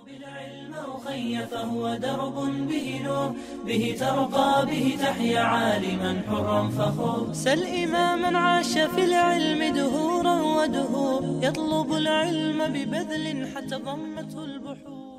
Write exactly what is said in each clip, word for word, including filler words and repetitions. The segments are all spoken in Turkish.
بالعلم أخي فهو درب به نور به ترقى به تحيا عالما حرا فخور سل إماما عاش في العلم دهورا ودهور يطلب العلم ببذل حتى ضمته البحور.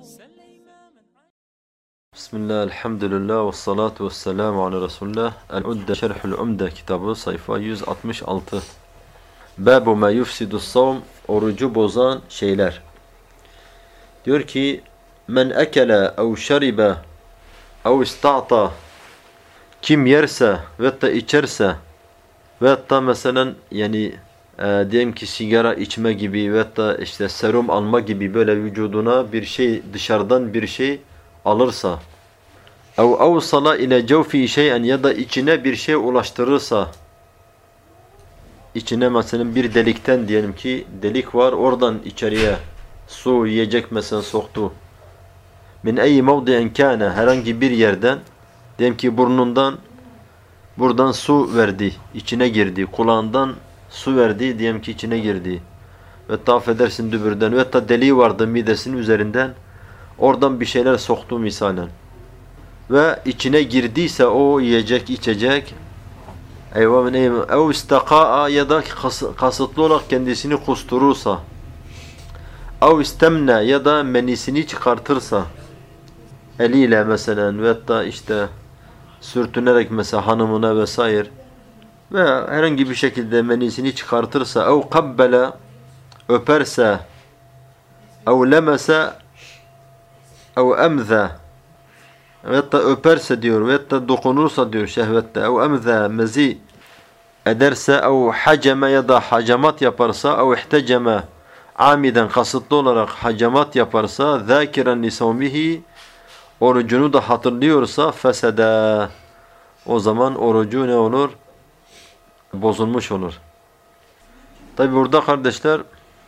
بسم الله الحمد لله والصلاة والسلام على رسول الله. El-Udde Şerhül Umde kitabı sayfa yüz altmış altı. Babu ma yufsidus savm, orucu bozan şeyler. Diyor ki men ekele ev şeribe ev ista'ta, kim yerse ve da içerse ve da mesela yani e, diyelim ki sigara içme gibi ve da işte serum alma gibi böyle vücuduna bir şey dışarıdan bir şey alırsa ev avsala ile cevfi şey'en ya da içine bir şey ulaştırırsa, içine mesela bir delikten diyelim ki delik var, oradan içeriye su, yiyecek mesela soktu. Min eyyi mevdi'en kâne, herhangi bir yerden, diyelim ki burnundan buradan su verdi, içine girdi. Kulağından su verdi, diyelim ki içine girdi. Ve ta affedersin dübürden ve ta deliği vardı midesinin üzerinden, oradan bir şeyler soktu misalen. Ve içine girdiyse o yiyecek, içecek, eyvâ min eyyi ev istaqâ'a ya da kasıtlı olarak kendisini kusturursa, ev istemne ya da menisini çıkartırsa, eliyle mesela ve da işte sürtünerek mesela hanımına vesaire veya herhangi bir şekilde menisini çıkartırsa, ev kabbele öperse, ev lemese, ev emze ve da öperse diyor ve da dokunursa diyor şehvette, ev emze mezi ederse, ev haceme ya da hacamat yaparsa, ev ihteceme amiden kasıtlı olarak hacamat yaparsa, zâkiren lisavmihi orucunu da hatırlıyorsa fesede, o zaman orucu ne olur? Bozulmuş olur. Tabi burada kardeşler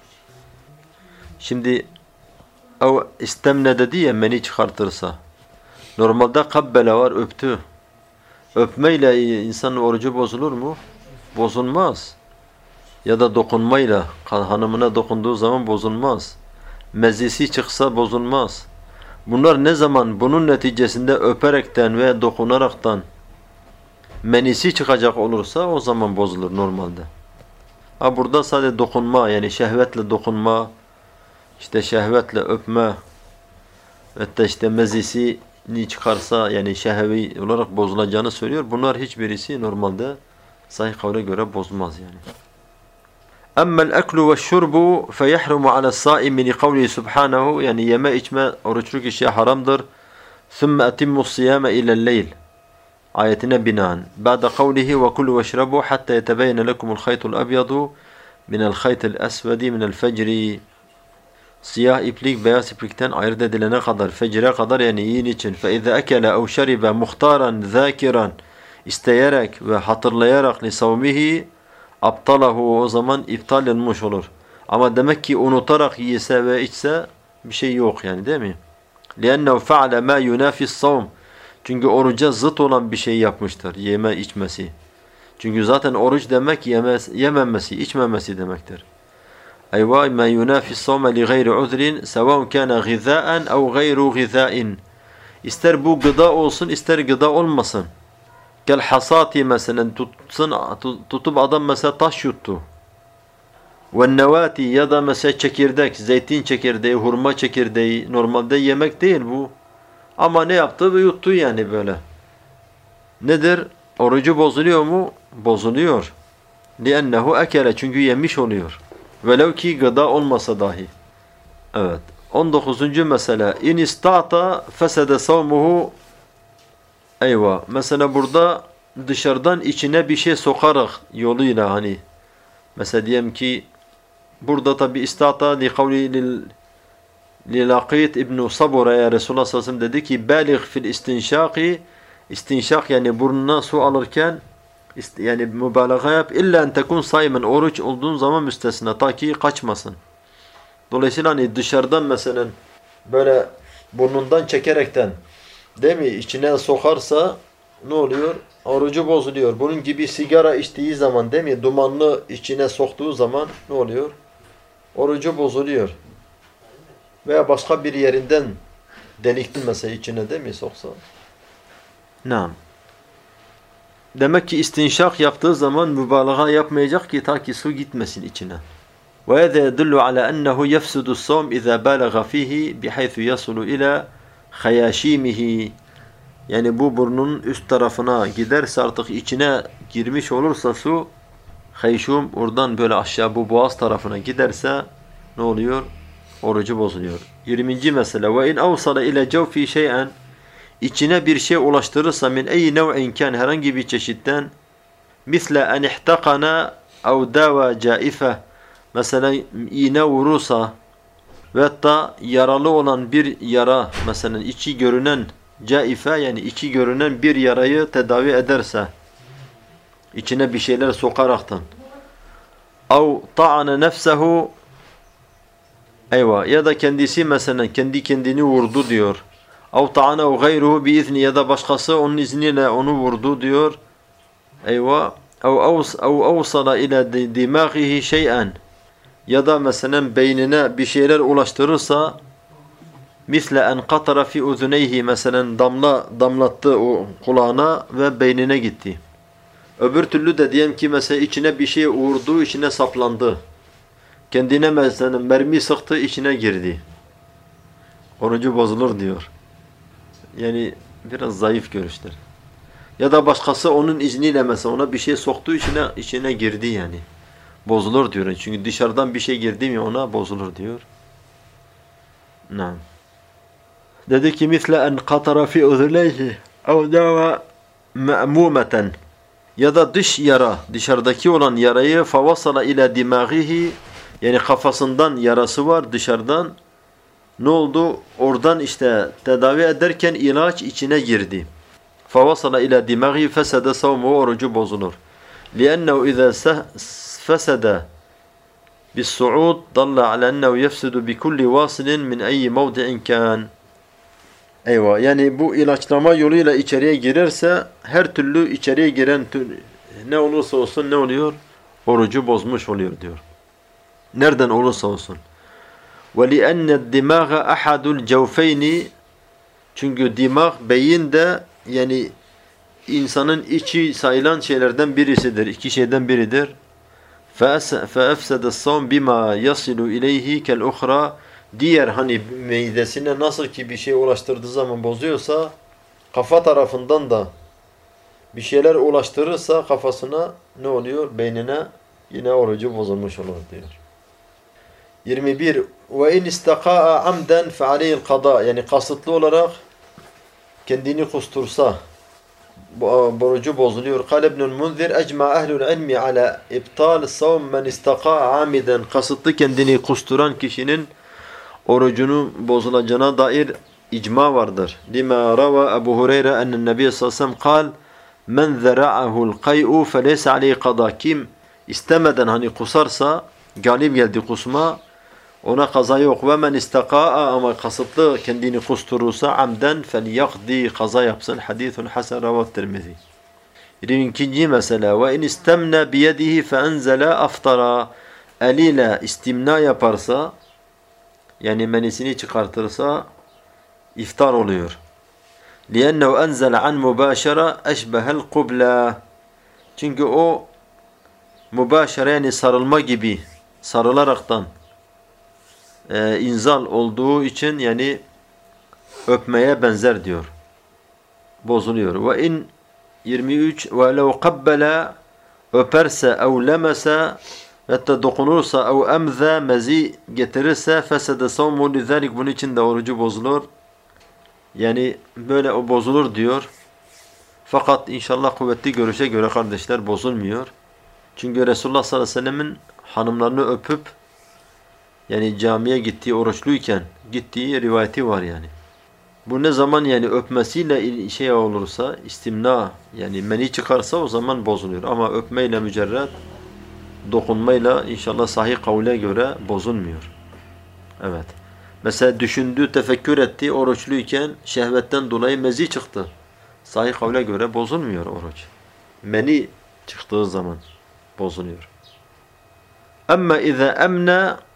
şimdi ev istemne dedi ya, meni çıkartırsa, normalde kabbele var, öptü. Öpmeyle insanın orucu bozulur mu? Bozulmaz. Ya da dokunmayla, hanımına dokunduğu zaman bozulmaz. Mezisi çıksa bozulmaz. Bunlar ne zaman bunun neticesinde öperekten ve dokunaraktan menisi çıkacak olursa o zaman bozulur normalde. Ha burada sadece dokunma, yani şehvetle dokunma, işte şehvetle öpme ve de işte mezisi ni çıkarsa yani şehvi olarak bozulacağını söylüyor. Bunlar hiçbirisi normalde sahih kavle göre bozulmaz yani. Emmel eklu ve şurbu fe yahrumu ala saimi li kavli subhanahu, yani yeme içme oruçlu kişiye haramdır. Sümme etimmu siyame ilel leyl ayetine binaen. Ba'de kavlihi ve kulu ve şrabu hatta yetebeyne lekumul khaytul abyadu minel khaytil esvedi minel fecri. Siyah iplik beyaz iplikten ayırt edilene kadar, fecre kadar yani yiyin için. Fe izâ ekele ev şeribe muhtaran zâkiran, isteyerek ve hatırlayarak li savmihi aptalahu, o zaman iptal edilmiş olur. Ama demek ki unutarak yiyse ve içse bir şey yok yani, değil mi? لِأَنَّهُ فَعَلَ مَا يُنَافِ الصَّوْمِ, çünkü oruca zıt olan bir şey yapmıştır, yeme içmesi. Çünkü zaten oruç demek yemez, yememesi, içmemesi demektir. اَيْوَا مَا يُنَافِ الصَّوْمَ لِغَيْرِ عُذْرٍ سَوَاءٌ كَانَ غِذَاءً اَوْ غَيْرُ غِذَاءٍ. İster bu gıda olsun, ister gıda olmasın. Kel hasati mesela, tutsun, tutup adam mesela taş yuttu. Ve nevati ya da mesela çekirdek, zeytin çekirdeği, hurma çekirdeği, normalde yemek değil bu. Ama ne yaptı ve yuttu yani böyle. Nedir? Orucu bozuluyor mu? Bozuluyor. Li'ennehu ekele, çünkü yemiş oluyor. Velev ki gıda olmasa dahi. Evet. on dokuzuncu mesele. İn ista'ta fesede savmuhu. Eyvah. Mesela burada dışarıdan içine bir şey sokarak yoluyla, hani mesela diyelim ki burada tabi istata li kavli li Laqit İbn Sabura'ya Resulullah sallallahu aleyhi ve sellem dedi ki baligh fil istinşaki, istinşak yani burnuna su alırken yani mübalağa yap, illa en tekun saymen, oruç olduğun zaman müstesna, ta ki kaçmasın. Dolayısıyla hani dışarıdan mesela böyle burnundan çekerekten, değil mi, içine sokarsa ne oluyor? Orucu bozuluyor. Bunun gibi sigara içtiği zaman, değil mi, dumanlı içine soktuğu zaman ne oluyor? Orucu bozuluyor. veya başka bir yerinden deliktin mesela içine değil mi soksa? Naam. Demek ki istinşak yaptığı zaman mübalağa yapmayacak ki ta ki su gitmesin içine. وهذا يدل على أنه يفسد الصوم إذا بالغ فيه بحيث يصل إلى خياشيمه. Yani bu burnun üst tarafına giderse artık içine girmiş olursa su, hayşum oradan böyle aşağı bu boğaz tarafına giderse ne oluyor? Orucu bozuluyor. yirminci mesele ve in avsala ile cevfi şey'en, içine bir şey ulaştırırsa min ey nev'in kan, herhangi bir çeşitten, misle en ihtakana ev dava caife, mesela iğne vurursa ve hatta yaralı olan bir yara, mesela içi görünen caife, yani içi görünen bir yarayı tedavi ederse, içine bir şeyler sokaraktan, ev ta'ana nefsehu, eyvah, ya da kendisi mesela kendi kendini vurdu diyor. اَوْ طَعَنَوْ غَيْرُهُ بِإِذْنِ, ya da başkası onun izniyle onu vurdu diyor. Eyvah. اَوْ اَوْصَلَ اِلَى دِمَاغِهِ شَيْئًا, ya da mesela beynine bir şeyler ulaştırırsa, مِثْلَ اَنْ قَطَرَ فِي اُذُنَيْهِ, mesela damla damlattı o kulağına ve beynine gitti. Öbür türlü de diyelim ki mesela içine bir şey vurdu, içine saplandı. Kendine mesela mermi sıktı, içine girdi. Orucu bozulur diyor. Yani biraz zayıf görüşler. Ya da başkası onun izniyle mesela ona bir şey soktu, içine içine girdi yani. Bozulur diyor. Çünkü dışarıdan bir şey girdi mi ona bozulur diyor. Naam. Dedi ki misle en qatara fi uzunayhi ev dava ma'mumeten, ya da dış yara, dışarıdaki olan yarayı favasala ila dimagihi, yani kafasından yarası var dışarıdan. Ne oldu? Oradan işte tedavi ederken ilaç içine girdi. فَوَصَلَ اِلَى دِمَغِي فَسَدَ صَوْمُهُ, orucu bozulur. لِأَنَّهُ اِذَا فَسَدَ بِالصُّعُودِ دَلَّ عَلَى أَنَّهُ يَفْسُدُ بِكُلِّ وَاصِلٍ مِنْ اَيِّ مَوْضِعٍ كَانٍ. Eyvah, yani bu ilaçlama yoluyla içeriye girerse her türlü içeriye giren ne olursa olsun ne oluyor? Orucu bozmuş oluyor diyor. Nereden olursa olsun. وَلِأَنَّ الدِّمَاغَ أَحَدُ الْجَوْفَيْنِ, çünkü dimağ, beyin de yani insanın içi sayılan şeylerden birisidir. İki şeyden biridir. فَأَفْسَدَ الصَّوْمِ بِمَا يَصِلُ إِلَيْهِ كَالْاُخْرَى, diğer hani midesine nasıl ki bir şey ulaştırdığı zaman bozuyorsa, kafa tarafından da bir şeyler ulaştırırsa kafasına ne oluyor? Beynine, yine orucu bozulmuş olur diyor. yirmi bir ve in istaqa'a amden fe aleyhi'l qada, yani kasıtlı olarak kendini kustursa orucu bozuluyor. Kâle İbnü'l Munzir ecma ehlul ilmi ala ibtal savm men istaqa'a amiden, kasıtlı kendini kusturan kişinin orucunun bozulacağına dair icma vardır. Lima rava Ebu Hureyre ennen Nebi sallallahu aleyhi ve sellem kal men zera'ahu'l qay'u feleyse aleyhi qada, kim istemeden hani kusarsa, galip geldi kusma, ona kaza yok. Ve men istaqa'a, ama kasıtlı kendini kusturursa amden felyakdi, kaza yapsın. Hadithun hasen ravat Tirmizi. İkinci mesele ve in istemne biyedihi fe enzele aftara, eliyle istimna yaparsa, yani menisini çıkartırsa iftar oluyor. لِيَنَّهُ أَنْزَلَ عَنْ مُبَاشَرَ اَشْبَهَ الْقُبْلَى, çünkü o mübaşere, yani sarılma gibi, sarılaraktan e, inzal olduğu için yani öpmeye benzer diyor. Bozuluyor. Ve in yirmi üç ve lev qabbala, öperse ev lemese, hatta dokunursa ev emze, mezi getirirse fesede savmu lizalik, bunun için de orucu bozulur. Yani böyle o bozulur diyor. Fakat inşallah kuvvetli görüşe göre kardeşler bozulmuyor. Çünkü Resulullah sallallahu aleyhi ve sellemin hanımlarını öpüp yani camiye gittiği, oruçluyken gittiği rivayeti var yani. Bu ne zaman yani öpmesiyle şey olursa, istimna, yani meni çıkarsa o zaman bozuluyor. Ama öpmeyle mücerred, dokunmayla inşallah sahih kavle göre bozulmuyor. Evet. Mesela düşündü, tefekkür etti oruçluyken, şehvetten dolayı mezi çıktı. Sahih kavle göre bozulmuyor oruç. Meni çıktığı zaman bozuluyor. Ama iza emne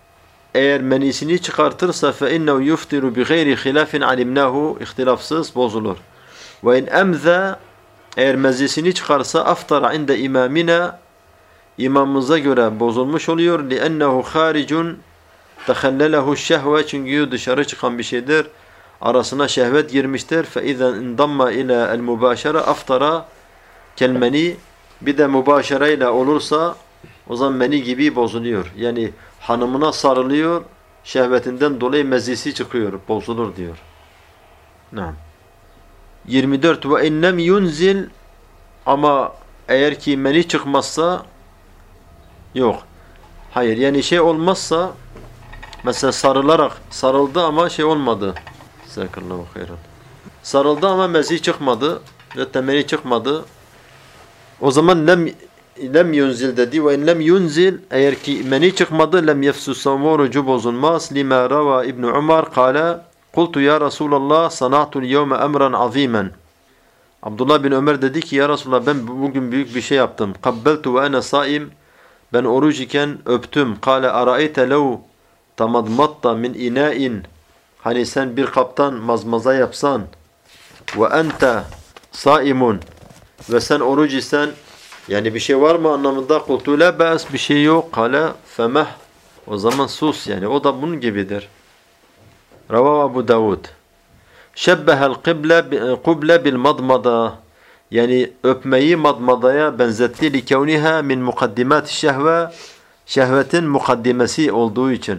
eğer menisini çıkartırsa فَاِنَّهُ يُفْتِرُ بِغَيْرِ خِلَافٍ عَلِمْنَاهُ ihtilafsız bozulur. وَاِنْ اَمْذَا eğer mezisini çıkarsa aftara inde imamina imamımıza göre bozulmuş oluyor. لِأَنَّهُ خَارِجٌ تَخَلَّلَهُ الشَّهْوَ çünkü dışarı çıkan bir şeydir. Arasına şehvet girmiştir. فَاِذَا اِنْضَمَّ اِلَى الْمُبَاشَرَ aftara kelmeni bir de mübaşere ile olursa o zaman meni gibi bozuluyor. Yani hanımına sarılıyor, şehvetinden dolayı mezisi çıkıyor, bozulur diyor. Naam. yirmi dört ve innem yunzil ama eğer ki meni çıkmazsa yok. Hayır yani şey olmazsa mesela sarılarak sarıldı ama şey olmadı. Zekallahu hayran. Sarıldı ama mezi çıkmadı ve meni çıkmadı. O zaman lem lem yunzil dedi ve in lem yunzil eğer ki meni çıkmadı lem yefsu savmu orucu bozulmaz. Lima rava İbn Umar kâle kultu ya Resulallah sana'tul yevme emran azimen. Abdullah bin Ömer dedi ki ya Resulallah ben bugün büyük bir şey yaptım. Kabbeltu ve ene saim ben oruç iken öptüm. Kâle ara'eyte lev tamadmatta min ina'in hani sen bir kaptan mazmaza yapsan ve ente saimun ve sen oruç isen yani bir şey var mı anlamında kultu la ba'as bir şey yok. Kâle femeh o zaman sus yani o da bunun gibidir. Ravav Abu Davud. Şebbehel kıble kuble bil madmada yani öpmeyi madmadaya benzetti li kevniha min mukaddimat şehve şehvetin mukaddimesi olduğu için.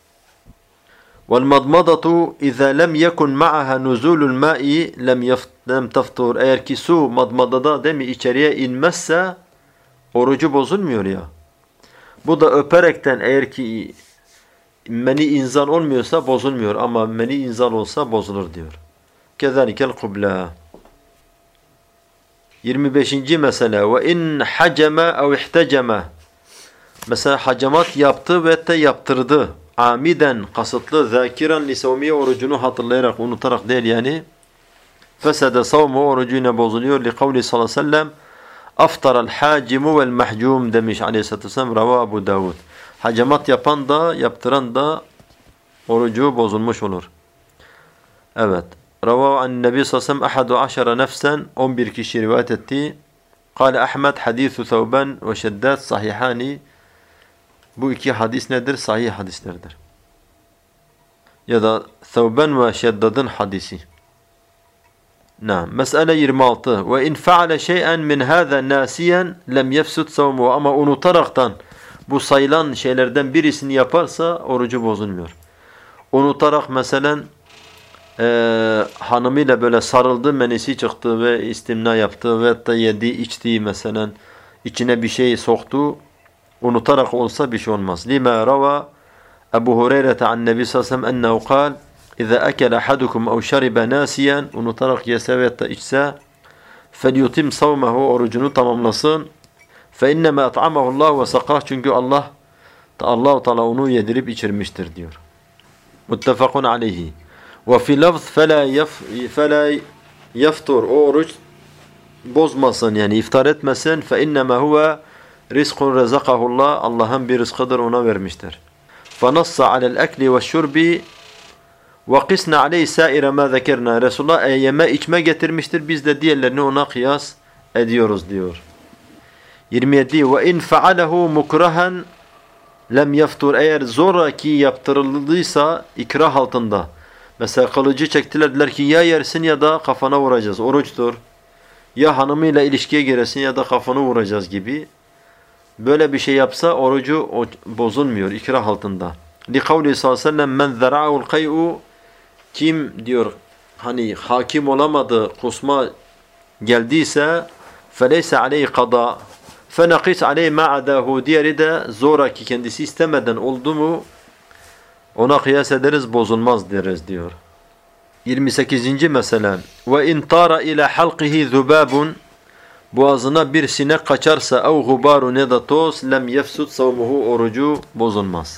Vel madmadatu iza lem yekun ma'aha nuzulul ma'i lem lem taftur eğer ki su madmadada değil mi içeriye inmezse orucu bozulmuyor ya. Bu da öperekten eğer ki meni inzal olmuyorsa bozulmuyor ama meni inzal olsa bozulur diyor. Kezalikel kubla. yirmi beşinci mesele ve in hacema ev ihtecema mesela hacamat yaptı ve de yaptırdı. Amiden kasıtlı zakiran li savmiye orucunu hatırlayarak unutarak değil yani. Fesede savmu orucu yine bozuluyor. Li kavli sallallahu aleyhi ve sellem aftaral hacimu vel mahcum demiş aleyhissalatü vesselam Rava Abu Davud. Hacamat yapan da yaptıran da orucu bozulmuş olur. Evet. Rava an Nebi sallallahu aleyhi ve sellem ahadu aşara nefsen on bir kişi rivayet etti. Kale Ahmed hadithu Thawban ve Şeddat sahihani. Bu iki hadis nedir? Sahih hadislerdir. Ya da Thawban ve Şeddad'ın hadisi. Naam. Mesele yirmi altı. Ve in faale şey'en min hâzâ nâsiyen lem yefsud savmu. Ama unutaraktan bu sayılan şeylerden birisini yaparsa orucu bozulmuyor. Unutarak mesela e, hanımıyla böyle sarıldı, menisi çıktı ve istimna yaptı ve da yedi, içti mesela içine bir şey soktu. Unutarak olsa bir şey olmaz. Lima rava Ebu Hureyre an Nebi sallallahu aleyhi ve sellem ennehu kal İza akele ahadukum ev şeribe nasiyen unutarak yese ve da içse felyutim savmehu orucunu tamamlasın. Fe inneme at'amahu Allah ve sakah çünkü Allah Allah Teala onu yedirip içirmiştir diyor. Muttefakun aleyhi. Ve fi lafz fela yef fela yeftur o oruç bozmasın yani iftar etmesin fe inneme huve rizkun rezakahullah Allah'ın bir rızkıdır ona vermiştir. Fe nassa alel ekli ve şurbi ve qisna aleyhi saire ma zekerna Resulullah yeme içme getirmiştir biz de diğerlerini ona kıyas ediyoruz diyor. yirmi yedi ve in faalehu mukrahan lem yeftur eğer zoraki yaptırıldıysa ikrah altında mesela kılıcı çektiler dediler ki ya yersin ya da kafana vuracağız oruçtur ya hanımıyla ilişkiye giresin ya da kafanı vuracağız gibi böyle bir şey yapsa orucu bozulmuyor ikrah altında. Li kavli sallallahu aleyhi ve sellem men zara'ul kay'u kim diyor hani hakim olamadı kusma geldiyse feleyse aleyhi kada fenaqis aleyhi ma adahu diğeri de zoraki kendisi istemeden oldu mu ona kıyas ederiz bozulmaz deriz diyor. yirmi sekizinci mesele ve in tara ila halqihi zubabun boğazına bir sinek kaçarsa ev gubarun ya da toz lem yefsud savmuhu orucu bozulmaz.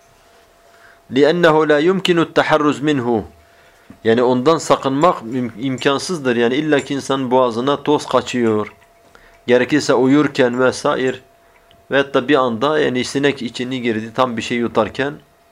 لِأَنَّهُ لَا يُمْكِنُ التَّحَرُّزْ مِنْهُ yani ondan sakınmak im imkansızdır. Yani illa ki insan boğazına toz kaçıyor. Gerekirse uyurken vesaire ve hatta bir anda yani sinek içini girdi tam bir şey yutarken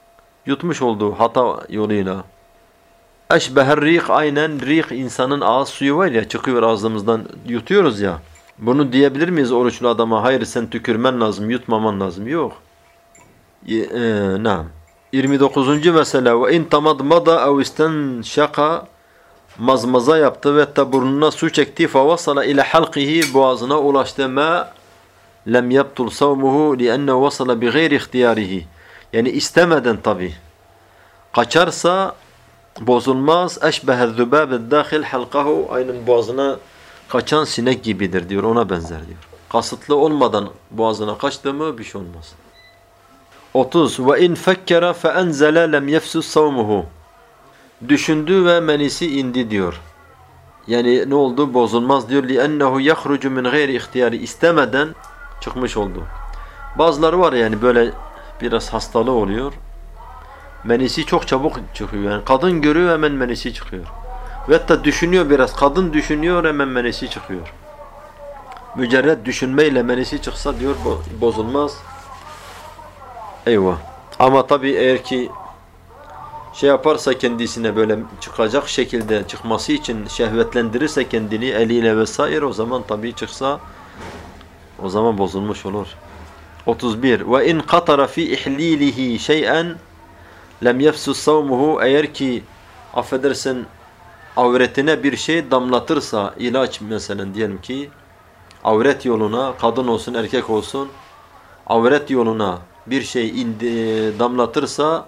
Yutmuş olduğu hata yoluyla. Eşbeher rih, aynen rih, insanın ağız suyu var ya, çıkıyor ağzımızdan, yutuyoruz ya. Bunu diyebilir miyiz oruçlu adama? Hayır, sen tükürmen lazım, yutmaman lazım. Yok. E, ne? yirmi dokuzuncu mesele. Ve in tamadmada ev istenşaka, mazmaza yaptı ve hatta burnuna su çekti, fevasala ila halqihi, boğazına ulaştı, ma lem yabtul savmuhu li'enne vasala bi gayri ihtiyarihi. Yani istemeden tabi. Kaçarsa bozulmaz. Eşbeher zübâbed dâhil halkahu, aynen boğazına kaçan sinek gibidir diyor, ona benzer diyor. Kasıtlı olmadan boğazına kaçtı mı bir şey olmaz. otuz. Ve in fekkere fe enzele lem yefsus savmuhu. Düşündü ve menisi indi diyor. Yani ne oldu? Bozulmaz diyor. Li'ennehu yahrucu min gayri ihtiyari, istemeden çıkmış oldu. Bazıları var yani böyle biraz hastalığı oluyor. Menisi çok çabuk çıkıyor. Yani kadın görüyor, hemen menisi çıkıyor. Ve hatta düşünüyor biraz. Kadın düşünüyor, hemen menisi çıkıyor. Mücerred düşünmeyle menisi çıksa diyor bozulmaz. Eyvah. Ama tabii eğer ki şey yaparsa, kendisine böyle çıkacak şekilde çıkması için şehvetlendirirse kendini eliyle vesaire, o zaman tabii çıksa o zaman bozulmuş olur. otuz bir. Ve in qatara fi ihlilihi şey'en lem yefsus savmuhu, eğer ki affedersin avretine bir şey damlatırsa, ilaç mesela diyelim ki avret yoluna, kadın olsun erkek olsun, avret yoluna bir şey indi, damlatırsa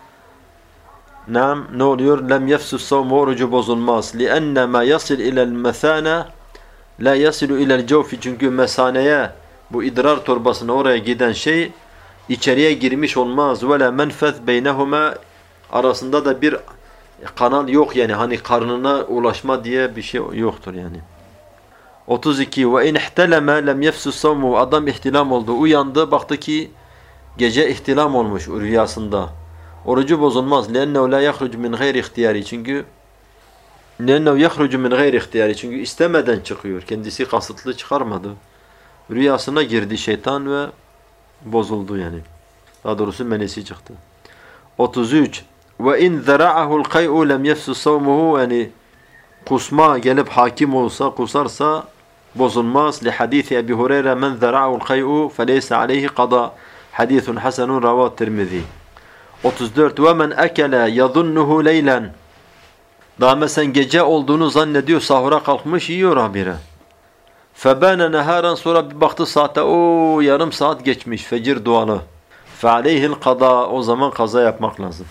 nam, ne oluyor? Lem yefsus savmu, orucu bozulmaz. Li'enne ma yasil ilel mesane la yasilu ilel cevfi, çünkü mesaneye, bu idrar torbasına oraya giden şey içeriye girmiş olmaz. Ve la menfez beynehuma, arasında da bir kanal yok yani, hani karnına ulaşma diye bir şey yoktur yani. otuz iki. Ve in ihteleme lem yefsus savmu, adam ihtilam oldu, uyandı, baktı ki gece ihtilam olmuş rüyasında. Orucu bozulmaz. لأنه لا يخرج من غير ihtiyari, çünkü لأنه يخرج من غير ihtiyari, çünkü istemeden çıkıyor. Kendisi kasıtlı çıkarmadı. Rüyasına girdi şeytan ve bozuldu yani. Daha doğrusu menisi çıktı. otuz üç. Ve in zara'ahu al-qay'u lem yefsus savmuhu, yani kusma gelip hakim olsa, kusarsa bozulmaz. Li hadisi Ebi Hureyre, men zara'ahu al-qay'u feleysa aleyhi qada. Hadisun hasenun ravat Tirmizi. otuz dört. Ve men ekele yadunnuhu leylen, daha mesela gece olduğunu zannediyor, sahura kalkmış, yiyor habire. Febâne neharan, sonra bir baktı saate, o yarım saat geçmiş fecir dualı. Fe aleyhil kada, o zaman kaza yapmak lazım.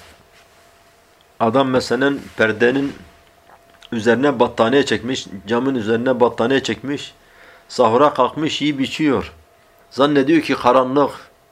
Adam mesela perdenin üzerine battaniye çekmiş, camın üzerine battaniye çekmiş, sahura kalkmış, yiyip içiyor. Zannediyor ki karanlık.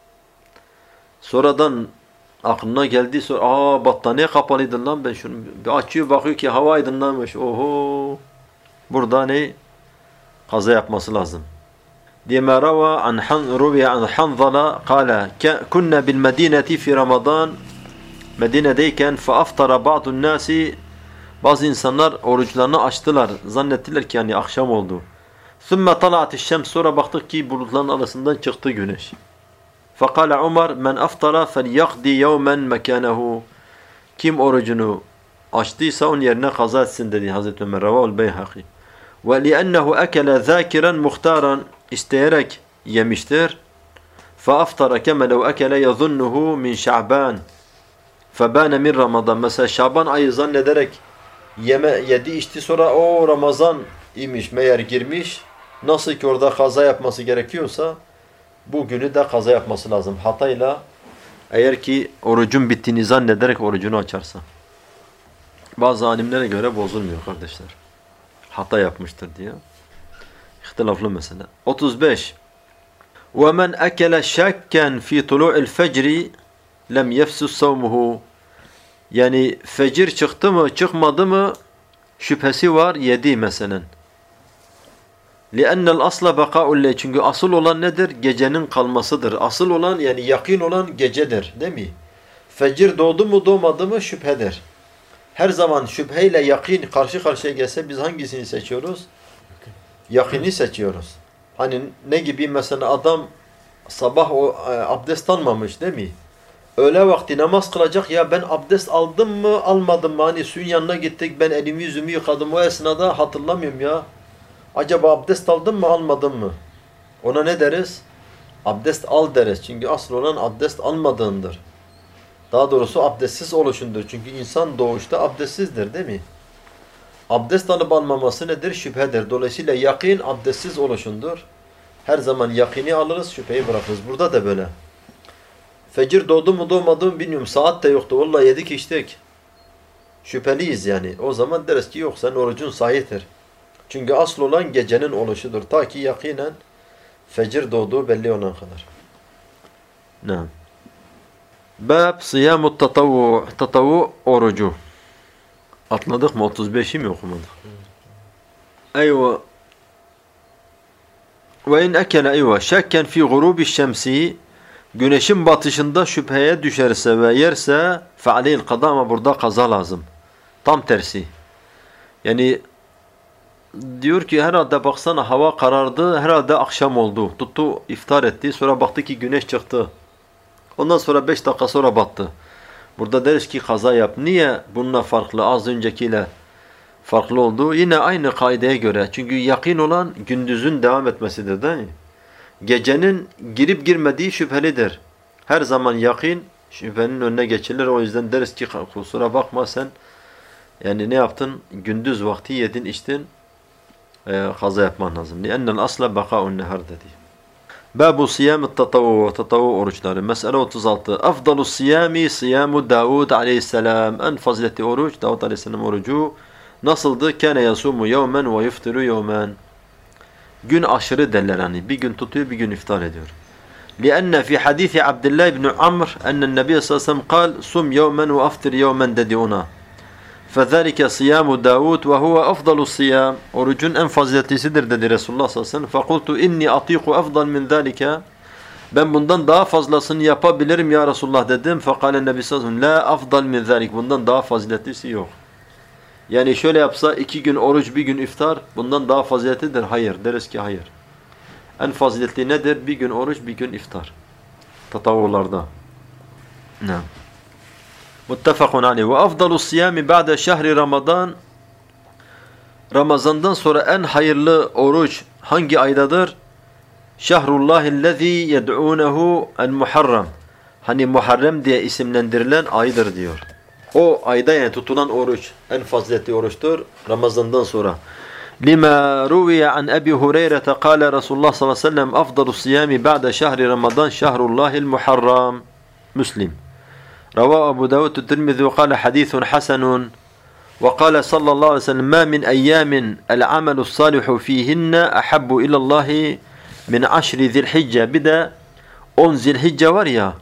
Sonradan aklına geldi, sonra aa battaniye kapalıydı lan, ben şunu bir açıyor, bakıyor ki hava aydınlanmış. Oho. Burada ne? Kaza yapması lazım. Dima rava an han ruviya an Hanzala qala kunna bil medineti fi Ramazan, Medine'deyken fa aftara ba'dun nasi, bazı insanlar oruçlarını açtılar. Zannettiler ki yani akşam oldu. Sümme tala'atiş şems, sonra baktık ki bulutların arasından çıktı güneş. Fakale Umar, men aftara felyakdi yevmen mekânehu, kim orucunu açtıysa onun yerine kaza etsin dedi Hazreti Ömer. Ravâul Beyhaki. Ve li'ennehu ekele zâkiren muhtaran, isteyerek yemiştir. Fe aftara keme lev ekele yazunnuhu min Şa'ban febâne min Ramazan. Mesela Şaban ayı zannederek yeme, yedi içti, sonra o Ramazan imiş meğer girmiş. Nasıl ki orada kaza yapması gerekiyorsa bu günü de kaza yapması lazım. Hatayla, eğer ki orucun bittiğini zannederek orucunu açarsa. Bazı alimlere göre bozulmuyor kardeşler. Hata yapmıştır diye. İhtilaflı mesele. otuz beş. وَمَنْ أَكَلَ شَكًّا فِي طُلُوعِ الْفَجْرِ لَمْ يَفْسُسْ صَوْمُهُ, yani fecir çıktı mı çıkmadı mı şüphesi var, yedi mesela. لِأَنَّ الْأَصْلَ بَقَاءُ اللَّيْلِ, çünkü asıl olan nedir? Gecenin kalmasıdır. Asıl olan, yani yakın olan gecedir, değil mi? Fecir doğdu mu doğmadı mı şüphedir. Her zaman şüpheyle yakın karşı karşıya gelse biz hangisini seçiyoruz? Yakını seçiyoruz. Hani ne gibi mesela, adam sabah o e, abdest almamış değil mi? öğle vakti namaz kılacak, ya ben abdest aldım mı almadım mı? Hani suyun yanına gittik, ben elimi yüzümü yıkadım, o esnada hatırlamıyorum ya. Acaba abdest aldım mı almadım mı? Ona ne deriz? Abdest al deriz. Çünkü asıl olan abdest almadığındır. Daha doğrusu abdestsiz oluşundur. Çünkü insan doğuşta abdestsizdir değil mi? Abdest alıp almaması nedir? Şüphedir. Dolayısıyla yakin abdestsiz oluşundur. Her zaman yakini alırız, şüpheyi bırakırız. Burada da böyle. Fecir doğdu mu doğmadı mı bilmiyorum. Saat de yoktu. Vallahi yedik içtik. Şüpheliyiz yani. O zaman deriz ki yok, senin orucun sahihtir. Çünkü asıl olan gecenin oluşudur. Ta ki yakinen fecir doğduğu belli olan kadar. Ne? Bab siyamut tatavvu. Tatavvu orucu. Atladık mı? otuz beşi mi okumadık? Eyvah. Ve in ekele eyvah. Şekken fi gurubi şemsi. Güneşin batışında şüpheye düşerse ve yerse fe'aleyhil kada, ama burada kaza lazım. Tam tersi. Yani diyor ki herhalde baksana hava karardı, herhalde akşam oldu. Tuttu, iftar etti. Sonra baktı ki güneş çıktı. Ondan sonra beş dakika sonra battı. Burada deriz ki kaza yap. Niye bununla farklı? Az öncekiyle farklı oldu. Yine aynı kaideye göre. Çünkü yakin olan gündüzün devam etmesidir değil mi? Gecenin girip girmediği şüphelidir. Her zaman yakin şüphenin önüne geçilir. O yüzden deriz ki kusura bakma sen, yani ne yaptın? Gündüz vakti yedin içtin. E, kaza yapman lazım. لِأَنَّ الْأَصْلَ بَقَاءُ النَّهَرْ dedi. Bâbu siyâm-i tatavvu. Tatavvu oruçları. Mesele otuz altı. Afdalu siyâmi siyâmu Davud aleyhisselam. En faziletli oruç Davud aleyhisselam orucu nasıldı? Kâne yasumu yevmen ve yuftiru yevmen. Gün aşırı derler hani. Bir gün tutuyor, bir gün iftar ediyor. لِأَنَّ فِي حَدِيثِ عَبْدِ اللّٰهِ بْنُ عَمْرِ أَنَّ النَّبِيَ صَلَّى اللّٰهِ عَلَيْهِ وَسَلَّمَ قَالَ سُمْ يَوْمًا وَأَفْطِرْ يَوْمًا dedi ona. فَذَلِكَ صِيَامُ دَاوُدْ وَهُوَ أَفْضَلُ الصِّيَامِ. Orucun en faziletlisidir dedi Resulullah sallallahu aleyhi ve sellem. فَقُلْتُ اِنِّي أَطِيقُ أَفْضَلْ مِنْ ذَلِكَ. Ben bundan daha fazlasını yapabilirim ya Resulullah dedim. فَقَالَ النَّبِي sallallahu aleyhi ve sellem لَا أَفْضَلْ مِنْ ذَلِكَ. Bundan daha faziletlisi yok. Yani şöyle yapsa iki gün oruç, bir gün iftar, bundan daha faziletlidir. Hayır. Deriz ki hayır. En faziletli nedir? Bir gün oruç, bir gün iftar. Tatavvularda. Ne? Muttefakun aleyh. Ve afdalu siyami ba'de şehri Ramazan. Ramazandan sonra en hayırlı oruç hangi aydadır? Şehrullahillezî yed'ûnehu el-Muharrem. Hani Muharrem diye isimlendirilen aydır diyor. O ayda yani tutulan oruç en faziletli oruçtur Ramazandan sonra. Lima ruviye an Ebi Hureyre kâle Resulullah sallallahu aleyhi ve sellem afdalu siyami ba'de şehri Ramazan şehrullahil Muharrem. Müslim. رواه أبو داود الترمذي وقال حديث حسن وقال صلى الله عليه وسلم ما من أيام العمل الصالح فيهن أحب إلى الله من عشر ذي الحجة. Bir de on Zilhicce var ya,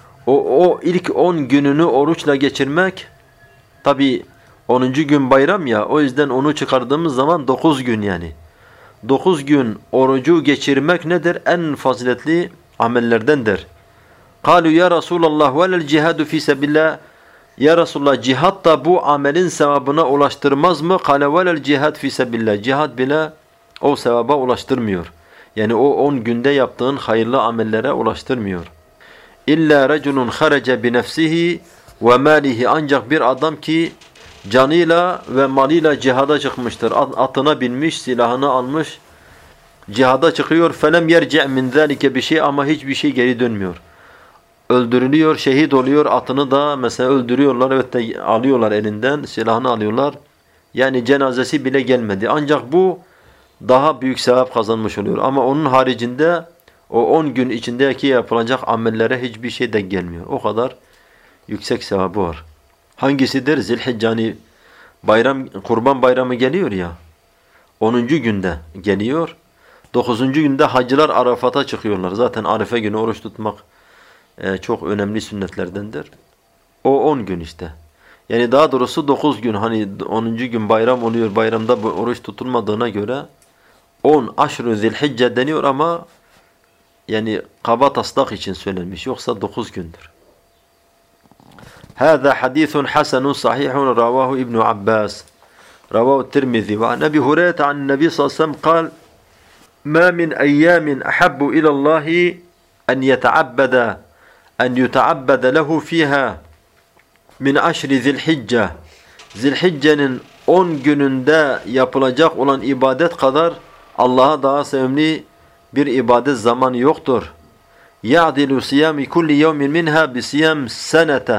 o, o ilk on gününü oruçla geçirmek, tabi onuncu gün bayram ya, o yüzden onu çıkardığımız zaman dokuz gün yani. dokuz gün orucu geçirmek nedir? En faziletli amellerdendir. قالوا ya Resulallah velel cihadu fi sebillah. Ya Resulallah, cihat da bu amelin sevabına ulaştırmaz mı? Kale velel cihad fi sebillah. Cihad bile o sevaba ulaştırmıyor. Yani o on günde yaptığın hayırlı amellere ulaştırmıyor. İlla reculun kharaca bi nefsihi ve malihi. Ancak bir adam ki canıyla ve malıyla cihada çıkmıştır. Atına binmiş, silahını almış, cihada çıkıyor. Felem yerci' min zalike bir şey, ama hiçbir şey geri dönmüyor. Öldürülüyor, şehit oluyor, atını da mesela öldürüyorlar, evet de alıyorlar elinden, silahını alıyorlar. Yani cenazesi bile gelmedi. Ancak bu daha büyük sevap kazanmış oluyor. Ama onun haricinde o on gün içindeki yapılacak amellere hiçbir şey de gelmiyor. O kadar yüksek sevabı var. Hangisidir? Zilhicce, hani bayram, kurban bayramı geliyor ya, onuncu günde geliyor. dokuzuncu günde hacılar Arafat'a çıkıyorlar. Zaten Arife günü oruç tutmak Ee, çok önemli sünnetlerdendir. O on gün işte. Yani daha doğrusu dokuz gün, hani onuncu gün bayram oluyor. Bayramda bu oruç tutulmadığına göre on aşr-ı Zilhicce deniyor, ama yani kaba taslak için söylenmiş. Yoksa dokuz gündür. Hâzâ hadîthun hasenun sahihun ravahu İbn Abbas. Ravahu Tirmizi ve an Ebi Hureyre an Nebi sallallahu aleyhi ve sellem kal mâ min eyyâmin ahabbu ilallahi en yeteabbeda en yutaabbede lehu fiha min aşri zilhicce. Zilhicce'nin on gününde yapılacak olan ibadet kadar Allah'a daha sevimli bir ibadet zamanı yoktur. Ya'dilu siyami kulli yevmin minha bi siyam senete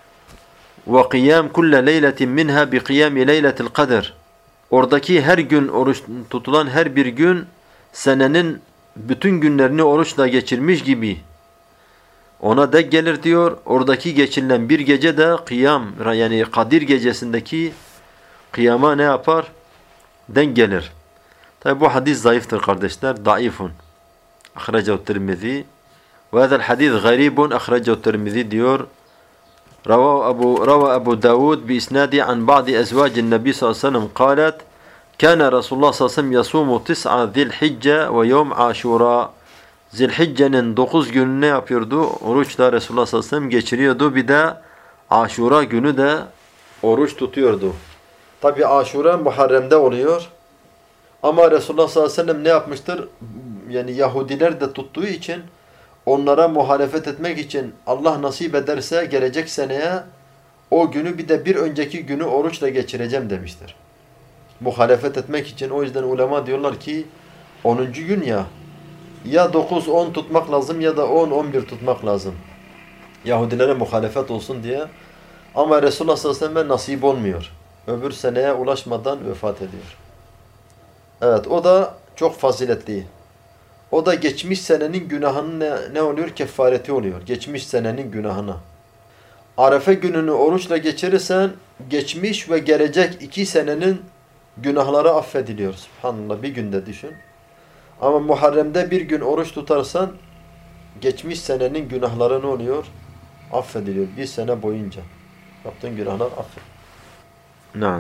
ve kıyam kulle leyletin minha bi kıyami leyletil kadir. Oradaki her gün oruç tutulan her bir gün senenin bütün günlerini oruçla geçirmiş gibi ona denk gelir diyor. Oradaki geçirilen bir gece de kıyam, yani Kadir gecesindeki kıyama ne yapar? Denk gelir. Tabi bu hadis zayıftır kardeşler. Daifun. Ahrecehu Tirmizi. Ve hazel hadis garibun ahrecehu Tirmizi diyor. Rava Abu Rava Abu Davud bi isnadi an ba'di ezvacin Nebi sallallahu aleyhi ve sellem qalet kana Resulullah sallallahu aleyhi ve sellem yasumu tis'a Zilhicce ve yevm Aşura. Zilhicce'nin dokuz günü ne yapıyordu? Oruçla Resulullah sallallahu aleyhi ve sellem geçiriyordu. Bir de Aşura günü de oruç tutuyordu. Tabi Aşura Muharrem'de oluyor. Ama Resulullah sallallahu aleyhi ve sellem ne yapmıştır? Yani Yahudiler de tuttuğu için onlara muhalefet etmek için Allah nasip ederse gelecek seneye o günü bir de bir önceki günü oruçla geçireceğim demiştir. Muhalefet etmek için, o yüzden ulema diyorlar ki onuncu gün ya ya dokuz on tutmak lazım ya da on on bir tutmak lazım. Yahudilere muhalefet olsun diye. Ama Resulullah sallallahu aleyhi ve sellem nasip olmuyor. Öbür seneye ulaşmadan vefat ediyor. Evet, o da çok faziletli. O da geçmiş senenin günahının ne, ne oluyor? Kefareti oluyor. Geçmiş senenin günahına. Arefe gününü oruçla geçirirsen geçmiş ve gelecek iki senenin günahları affediliyor. Subhanallah, bir günde düşün. Ama Muharrem'de bir gün oruç tutarsan geçmiş senenin günahları ne oluyor? Affediliyor. Bir sene boyunca. Yaptığın günahlar affediliyor. Naam.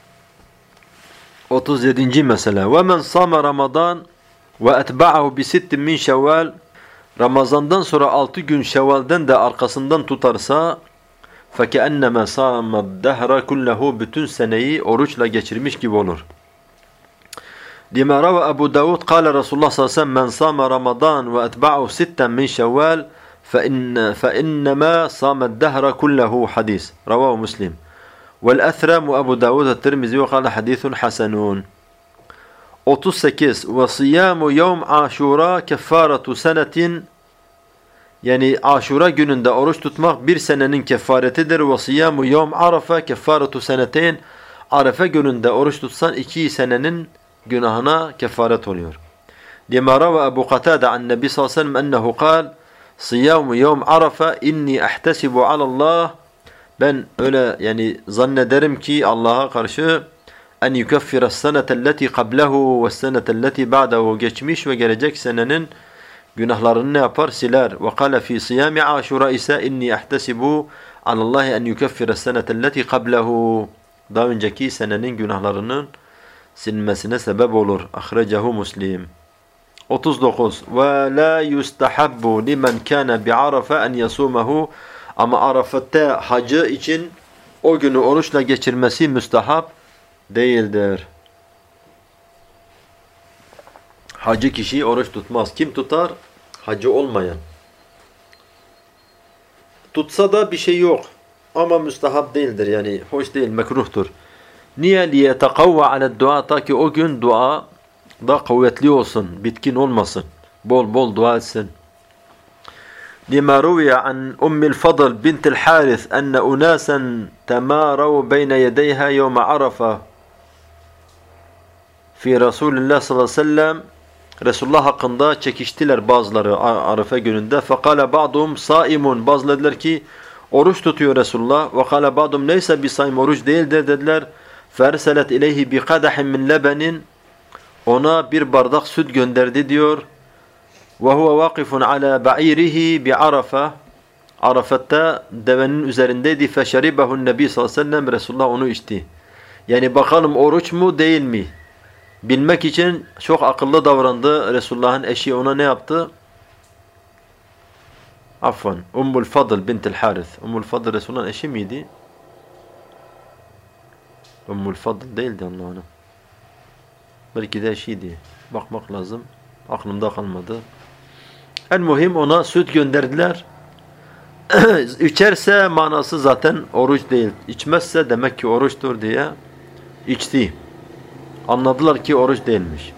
otuz yedinci mesele. وَمَنْ صَامَ رَمَضَانِ وَاَتْبَعَهُ بِسِتٍ مِنْ شَوَّالٍ. Ramazandan sonra altı gün Şevval'den de arkasından tutarsa فَكَأَنَّمَا صَامَ الدَّهْرَ كُلَّهُ. Bütün seneyi oruçla geçirmiş gibi olur. لِمَا رَوَى أَبُو دَاوُدْ قَالَ رَسُولُ اللّٰهِ صَلَّى اللّٰهِ عَلَيْهِ وَسَلَّمَ مَنْ صَامَ رَمَضَانَ وَاَتْبَعَهُ سِتًّا مِنْ شَوَّالٍ فَإِنَّ فَإِنَّمَا صَامَ الدَّهْرَ كُلَّهُ. Hadis. Ravahu Müslim. وَالْأَثْرَمُ أَبُو دَاوُدَ التِّرْمِذِي وَقَالَ حَدِيثٌ حَسَنٌ. otuz sekiz. وَصِيَامُ يَوْمْ عَاشُورَا كَفَّارَةُ سَنَةٍ. Yani Aşura gününde oruç tutmak bir senenin kefaretidir. وَصِيَامُ يَوْمْ عَرَفَ كَفَّارَةُ سَنَتَيْنِ. Arefe gününde oruç tutsan iki senenin günahına kefaret oluyor. لِمَا رَوَى أَبُو قَتَادَ عَنْ النَّبِي صَلَّى اللّٰهِ عَلَيْهِ وَسَلَّمَ أَنَّهُ قَالَ صِيَامُ يَوْمْ عَرَفَ إِنِّي أَحْتَسِبُ عَلَى اللّٰهِ. Ben öyle yani zannederim ki Allah'a karşı en yukeffira senetelleti qablehu ve senetelleti ba'dehu. Geçmiş ve gelecek senenin günahlarını ne yapar? Siler. Ve kâle fî siyâmi Aşura ise inni ahtesibu alallahi en yukeffira senetelleti qablehu. Daha önceki senenin günahlarının silinmesine sebep olur. Ahrecehu Müslim. otuz dokuz. Ve la yustahabbu limen kana bi Arafa en yasumahu. Ama Arafat'ta hacı için o günü oruçla geçirmesi müstahap değildir. Hacı kişi oruç tutmaz. Kim tutar? Hacı olmayan. Tutsa da bir şey yok. Ama müstahap değildir. Yani hoş değil, mekruhtur. Niye? لِيَتَقَوَّ عَلَى الدُّعَى. Ta ki o gün dua da kuvvetli olsun, bitkin olmasın. Bol bol dua etsin. لما روي عن أم الفضل بنت الحارث أن أناسا تماروا بين يديها يوم عرفة في رسول الله صلى الله عليه وسلم. Resulullah hakkında çekiştiler bazıları Arafa gününde. فَقَالَ بَعْضُهُمْ صَائِمٌ. Bazıları dediler ki oruç tutuyor Resulullah. وَقَالَ بَعْضُهُمْ لَيْسَ بِصَائِمٌ. Oruç değildir dediler. فَاَرْسَلَتْ إِلَيْهِ بِقَدَحٍ مِنْ لَبَنٍ. Ona bir bardak süt gönderdi diyor. وَهُوَ وَاقِفٌ عَلَى بَعِيرِهِ بِعَرَفَةٍ. Arafat'ta devenin üzerindeydi. فَشَرِبَهُ النَّبِي sallallahu aleyhi ve sellem. Resulullah onu içti. Yani bakalım oruç mu değil mi? Bilmek için çok akıllı davrandı. Resulullah'ın eşi ona ne yaptı? Affan. Ummul Fadl bintel Harith. Ummul Fadl Resulullah'ın eşi miydi? Ummul Fadl değildi Allah'ına. Belki de eşiydi. Bakmak lazım. Aklımda kalmadı. En mühim ona süt gönderdiler. içerse manası zaten oruç değil. İçmezse demek ki oruçtur diye içti. Anladılar ki oruç değilmiş.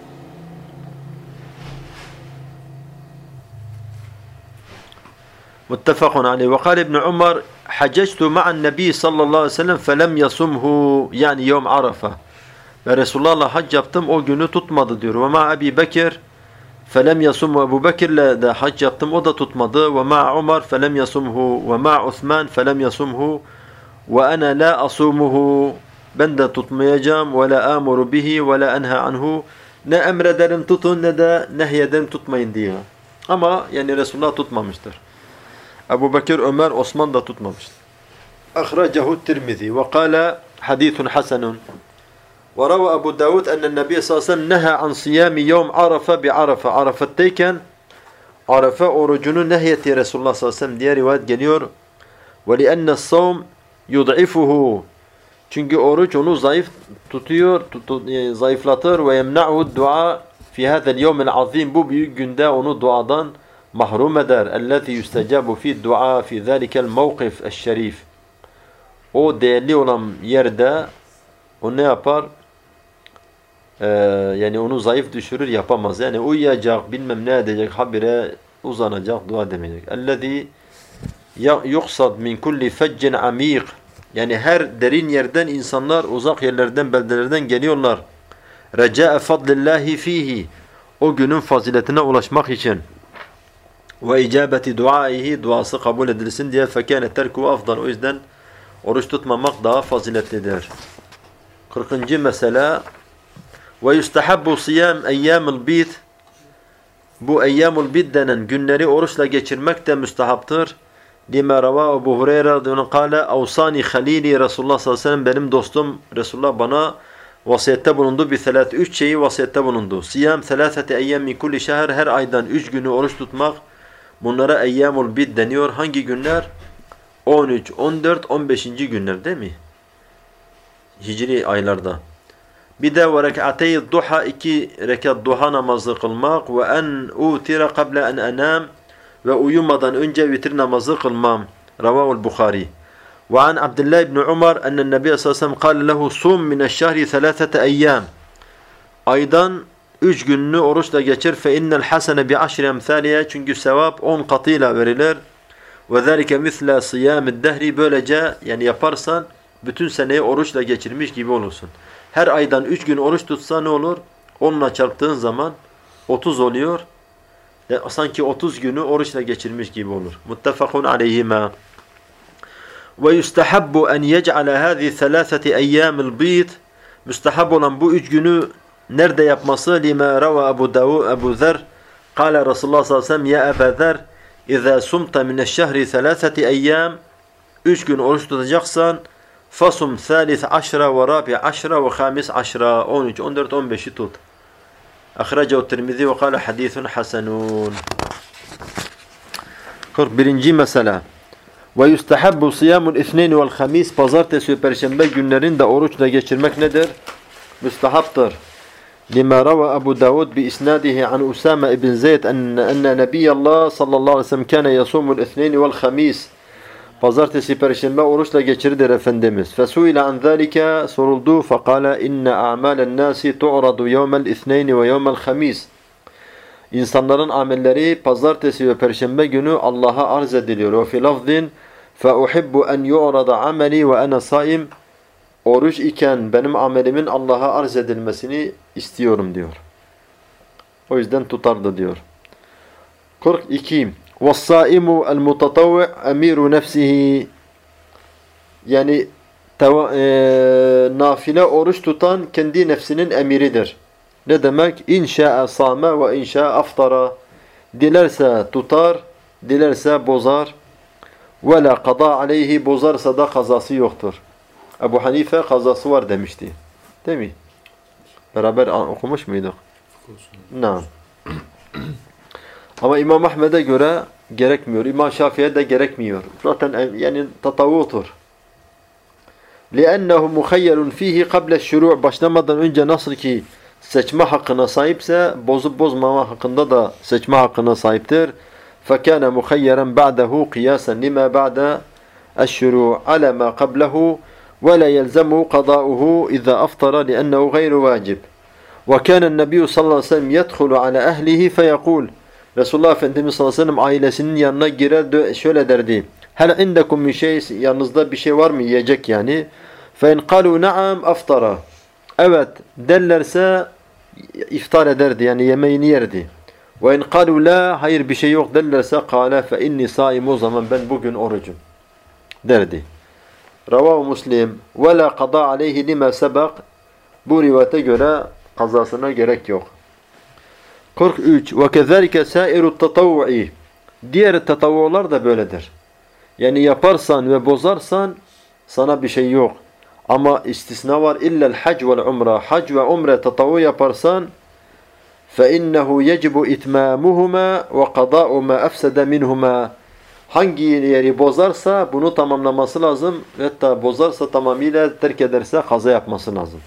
Muttefakun aleyh. Ve kâle İbn Umar hacectu ma'an nebi sallallahu aleyhi ve sellem felem yasumhu yani yevm Arafa. Ve Resulullah'la hac yaptım o günü tutmadı diyor. Ve ma Ebi Bekir felem yasumhu. Ebu Bekir'le de hac yaptım o da tutmadı. Ve ma Umar felem yasumhu. Ve ma Uthman felem yasumhu. Ve ana la asumuhu. Ben de tutmayacağım. Ve la amuru bihi ve la enha anhu. Ne emrederim tutun ne de nehyederim tutmayın diye. Ama yani Resulullah tutmamıştır. Ebu Bekir, Ömer, Osman da tutmamıştır. Akhracahu Tirmizi ve kâle hadithun hasenun. Ve rava Ebu Davud enne Nebi sallallahu aleyhi ve sellem neha an siyami yevm Arafa bi Arafa. Arafat'tayken Arafa orucunu nehyetti Resulullah sallallahu aleyhi ve sellem diye rivayet geliyor. Ve li'enne savm yud'ifuhu. Çünkü oruç onu zayıf tutuyor, tutu, zayıflatır ve yemna'u dua fi hada'l yevm'l azim. Bu büyük günde onu duadan mahrum eder. Ellezî yüstecabu fi dua fi zâlikel mevkif eşşerif. O değerli olan yerde o ne yapar? Ee, yani onu zayıf düşürür, yapamaz. Yani uyuyacak, bilmem ne edecek, habire uzanacak, dua demeyecek. Ellezî yuksad min kulli feccin amîk. Yani her derin yerden insanlar uzak yerlerden, beldelerden geliyorlar. Recâe fadlillahi fihi. O günün faziletine ulaşmak için. Ve icabeti duaihi, duası kabul edilsin diye fekâne terku afdal. O yüzden oruç tutmamak daha faziletlidir. kırkıncı mesele ve yustahabbu siyam eyyamul bid. Bu eyyamul bid denen günleri oruçla geçirmek de müstahaptır. Lima rava Ebu Hureyre radıyallahu anh kâle avsani halili Resulullah sallallahu aleyhi ve sellem benim dostum Resulullah bana vasiyette bulundu. Bir selat üç şeyi vasiyette bulundu. Siyam selasete eyyam min kulli şehr, her aydan üç günü oruç tutmak. Bunlara eyyamul bid deniyor. Hangi günler? on üç, on dört, on beşinci günler değil mi? Hicri aylarda. Bir de ve rek'atey duha, iki rekat duha namazı kılmak ve en utira qabla en enam, ve uyumadan önce vitir namazı kılmam. Ravahul Bukhari. Ve an Abdullah ibn Umar ennen Nebi sallallahu aleyhi ve sellem kâle lehu sum mineşşehri selâsete eyyâm. Aydan üç gününü oruçla geçir. Fe innel hasene bi aşri emthâliye. Çünkü sevap on katıyla verilir. Ve zâlike misle siyâmid dehri. Böylece yani yaparsan bütün seneyi oruçla geçirmiş gibi olursun. Her aydan üç gün oruç tutsa ne olur? onla çarptığın zaman otuz oluyor. Sanki otuz günü oruçla geçirmiş gibi olur. Muttefakun aleyhima. Ve yustahabbu en yec'ale hâzi selâseti eyyâmil bîd. Müstehab olan bu üç günü nerede yapması? Lima rava Ebu Davud Ebu Zer. Kâle Resulullah sallallahu aleyhi ve sellem ya Ebu Zer İzâ sumta mineşşehri selâseti eyyâm. Üç gün oruç tutacaksan fasum thalith aşra ve rabi aşra ve hamis aşra. on üç, on dört, on beşi tut. Akhracahu Tirmizi ve kâle hadîthun hasenûn. kırk birinci mesele. Ve yustahabbu siyamul ithnain vel hamis. Pazartesi ve perşembe günlerinde oruçla geçirmek nedir? Müstahaptır. Lima rava Ebu Davud bi isnadihi an Usame ibn Zeyd enne Nebiyallah sallallahu aleyhi ve sellem kâne yasumul ithnain vel hamis. Pazartesi perşembe oruçla geçirirdir Efendimiz. Fesuile an zâlike, soruldu. Fekâle inne a'mâlen nâsi tu'radu yevmel ithnain ve yevmel hamis. İnsanların amelleri pazartesi ve perşembe günü Allah'a arz ediliyor. Ve fi lafzin feuhibbu en yu'rada ameli ve ene saim. Oruç iken benim amelimin Allah'a arz edilmesini istiyorum diyor. O yüzden tutardı diyor. kırk iki. وَالصَّائِمُ الْمُتَطَوِّعُ اَمِيرُ نَفْسِهِ. Yani teva, e, nafile oruç tutan kendi nefsinin emiridir. Ne demek? İnşa'e sâme ve inşa'e aftara. Dilerse tutar, dilerse bozar. Ve la qada aleyhi, bozarsa da kazası yoktur. Ebu Hanife kazası var demişti. Değil mi? Beraber okumuş muyduk? Naam. Ama İmam Ahmed'e göre gerekmiyor. İmam Şafii'ye de gerekmiyor. Zaten yani tatavutur. لِأَنَّهُ مُخَيَّرٌ ف۪يهِ قَبْلَ الشُّرُوعِ. Başlamadan önce nasıl ki seçme hakkına sahipse, bozup bozmama hakkında da seçme hakkına sahiptir. فكان مخيرا بعده قياسا لما بعد الشروع على ما قبله ولا يلزمه قضاؤه إذا أفطر لأنه غير واجب. وكان النبي صلى الله عليه وسلم يدخل على أهله فيقول Resulullah Efendimiz sallallahu aleyhi ve sellem ailesinin yanına girer şöyle derdi. Hel indekum bir şey, yanınızda bir şey var mı yiyecek yani? Fe in kalu na'am aftara. Evet derlerse iftar ederdi yani yemeğini yerdi. Ve in kalu la, hayır bir şey yok derlerse kâle fe inni saim, o zaman ben bugün orucum derdi. Ravahu Muslim ve la qada aleyhi lima sebak. Bu rivayete göre kazasına gerek yok. kırk üç. Ve kezalike sairu tatavvu'i. Diğer tatavvular da böyledir. Yani yaparsan ve bozarsan sana bir şey yok. Ama istisna var. İllel hac vel umre. Hac ve umre tatavvu yaparsan فَاِنَّهُ يَجِبُ اِتْمَامُهُمَا وَقَضَاءُ مَا اَفْسَدَ مِنْهُمَا. Hangi yeri bozarsa bunu tamamlaması lazım. Hatta bozarsa tamamıyla terk ederse kaza yapması lazım.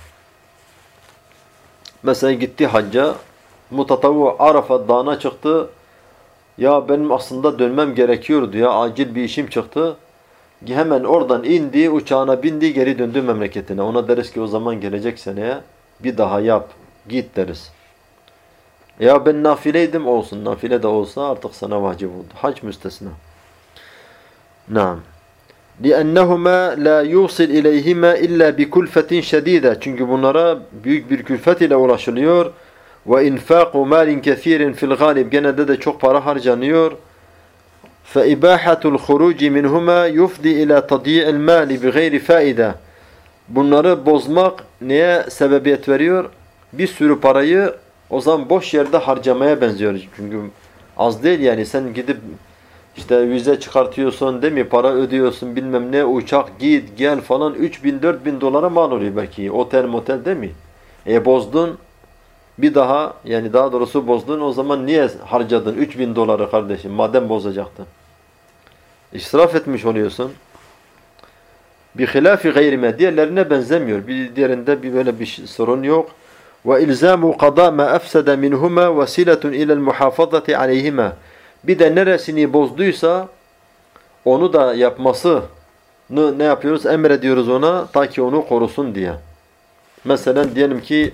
Mesela gitti hacca, mutatavvu Arafat dağına çıktı. Ya benim aslında dönmem gerekiyordu ya, acil bir işim çıktı. Hemen oradan indi, uçağına bindi, geri döndü memleketine. Ona deriz ki o zaman gelecek seneye bir daha yap, git deriz. Ya ben nafileydim, olsun, nafile de olsa artık sana vacip oldu. Hac müstesna. Naam. لِأَنَّهُمَا لَا يُوصِلْ اِلَيْهِمَا اِلَّا بِكُلْفَةٍ شَد۪يدًا. Çünkü bunlara büyük bir külfet ile ulaşılıyor. وَاِنْفَاقُ مَالٍ كَثِيرٍ فِي الْغَالِبِ. Genelde de çok para harcanıyor. فَاِبَاحَةُ الْخُرُوجِ مِنْهُمَا يُفْدِي اِلَى تَضْيِعِ الْمَالِ بِغَيْرِ فَائِدًا. Bunları bozmak neye sebebiyet veriyor? Bir sürü parayı o zaman boş yerde harcamaya benziyor. Çünkü az değil yani, sen gidip İşte vize çıkartıyorsun değil mi? Para ödüyorsun bilmem ne, uçak git gel falan, üç bin dört bin dolara mal oluyor belki. Otel motel değil mi? E bozdun bir daha, yani daha doğrusu bozdun, o zaman niye harcadın üç bin doları kardeşim madem bozacaktın? İsraf etmiş oluyorsun. Bir hilafi gayrime, diğerlerine benzemiyor. Bir diğerinde bir böyle bir sorun yok. Ve ilzamu qada ma afsada minhuma vesiletun ila al-muhafazati alayhima. Bir de neresini bozduysa onu da yapmasını ne yapıyoruz? Emrediyoruz ona, ta ki onu korusun diye. Mesela diyelim ki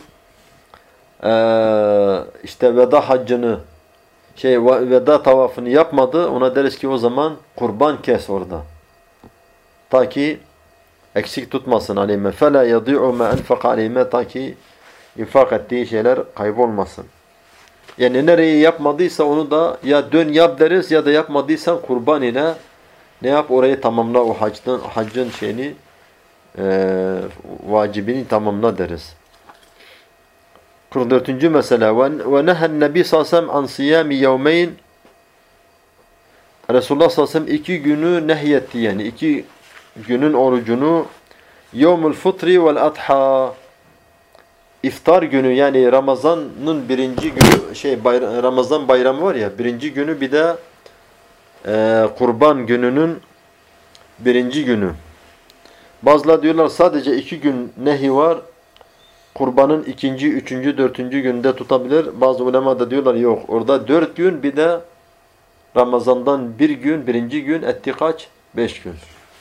ee, işte veda haccını, şey veda tavafını yapmadı. Ona deriz ki o zaman kurban kes orada. Ta ki eksik tutmasın aleyhime. فَلَا يَضِعُ مَا اَنْفَقَ عَلeyhime. Ta ki infak ettiği şeyler kaybolmasın. Yani nereyi yapmadıysa onu da ya dön yap deriz, ya da yapmadıysan kurban ile ne yap, orayı tamamla, o haccın, haccın şeyini e, vacibini tamamla deriz. kırk dördüncü mesele ve nehen nebi sallallahu aleyhi ve sellem an siyami yevmeyn. Resulullah sallallahu aleyhi ve sellem iki günü nehyetti, yani iki günün orucunu. Yevmul fıtri vel adha. İftar günü, yani Ramazan'ın birinci günü, şey bayram, Ramazan bayramı var ya, birinci günü, bir de e, kurban gününün birinci günü. Bazıları diyorlar sadece iki gün nehi var. Kurbanın ikinci, üçüncü, dörtüncü günde tutabilir. Bazı ulema da diyorlar yok. Orada dört gün, bir de Ramazan'dan bir gün, birinci gün etti kaç? Beş gün.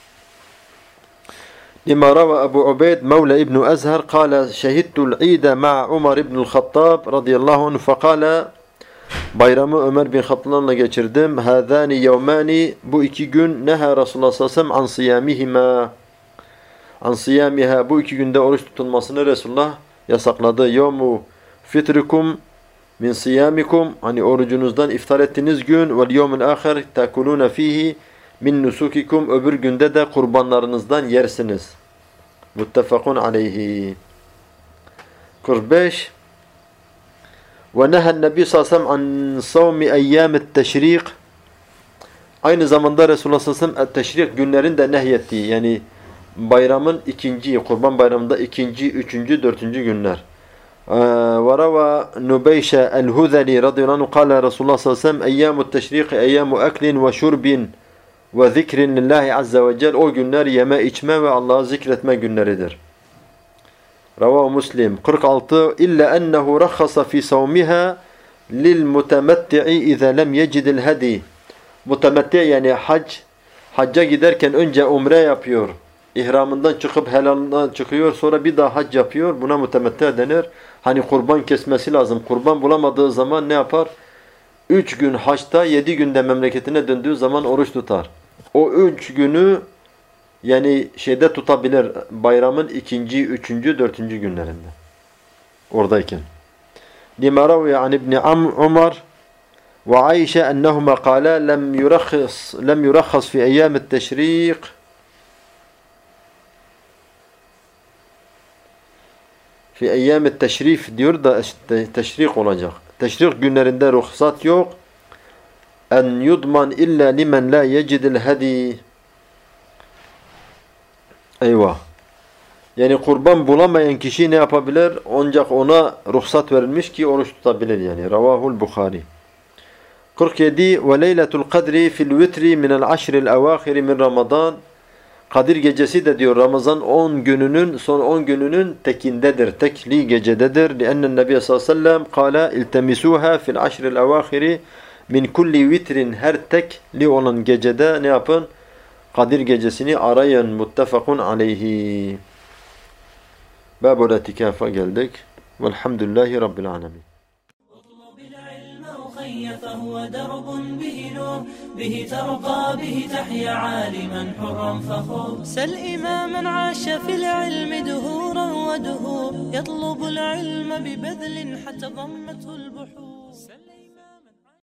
لما روى أبو عبيد مولى ابن أزهر قال شهدت العيد مع عمر بن الخطاب رضي الله عنه فقال bayramı Ömer bin Hattab'la geçirdim. Hâzâni yevmâni, bu iki gün neha Resulullah sallallahu aleyhi ve sellem an siyâmihimâ, an siyâmiha, bu iki günde oruç tutulmasını Resulullah yasakladı. Yevmu fitrikum min siyâmikum, hani orucunuzdan iftar ettiğiniz gün, vel yevmul âkhir takulûne fîhî min nusukikum, öbür günde de kurbanlarınızdan yersiniz. Muttefakun aleyhi. kırk beş. Ve nehen nebi sallallahu aleyhi ve sellem an savmi eyyâmet teşrik. Aynı zamanda Resulullah sallallahu aleyhi ve sellem teşrik günlerinde nehyettiği, yani bayramın ikinci, kurban bayramında ikinci, üçüncü, dördüncü günler. Ve rava Nubeyşe el-Huzeli radıyallahu anh kâle Resulullah sallallahu aleyhi ve sellem eyyâmut teşrik eyyâmu eklin ve şurbin ve zikrin lillahi azze ve cel. O günler yeme içme ve Allah'ı zikretme günleridir. Ravahu Muslim. kırk altı. İlla ennehu rakhasa fi savmiha lil mutemetti'i iza lem yecidil hadi. Mutemetti yani hac, hacca giderken önce umre yapıyor. İhramından çıkıp helalından çıkıyor. Sonra bir daha hac yapıyor. Buna mutemetti denir. Hani kurban kesmesi lazım. Kurban bulamadığı zaman ne yapar? Üç gün haçta, yedi günde memleketine döndüğü zaman oruç tutar. O üç günü yani şeyde tutabilir. Bayramın ikinci, üçüncü, dördüncü günlerinde. Oradayken. Lima raviye an İbni Umar ve Ayşe ennehuma qala lem yurakhis lem yurakhas fi eyyam et-teşrik fi eyyam et-teşrif diyor da teşrik olacak. Teşrik günlerinde ruhsat yok. En yudman illa limen la yecidil hadi. Eyvah. Yani kurban bulamayan kişi ne yapabilir? Ancak ona ruhsat verilmiş ki oruç tutabilir yani. Ravahul Bukhari. kırk yedi ve leyletul kadri fil vitri minel aşril evâhiri min Ramazan. Kadir gecesi de diyor Ramazan on gününün son on gününün tekindedir. Tekli gecededir. Li'ennen Nebi sallallahu aleyhi ve sellem kâle iltemisuha fil aşril evâhiri min kulli vitrin, her tekli olan gecede ne yapın? Kadir gecesini arayın. Muttefakun aleyhi. Babul itikafa geldik. Velhamdülillahi Rabbil alemin. فهو درب به نور به ترقى به تحيا عالما حرا فخور سل إماما عاش في العلم دهورا ودهور يطلب العلم ببذل حتى ضمته البحور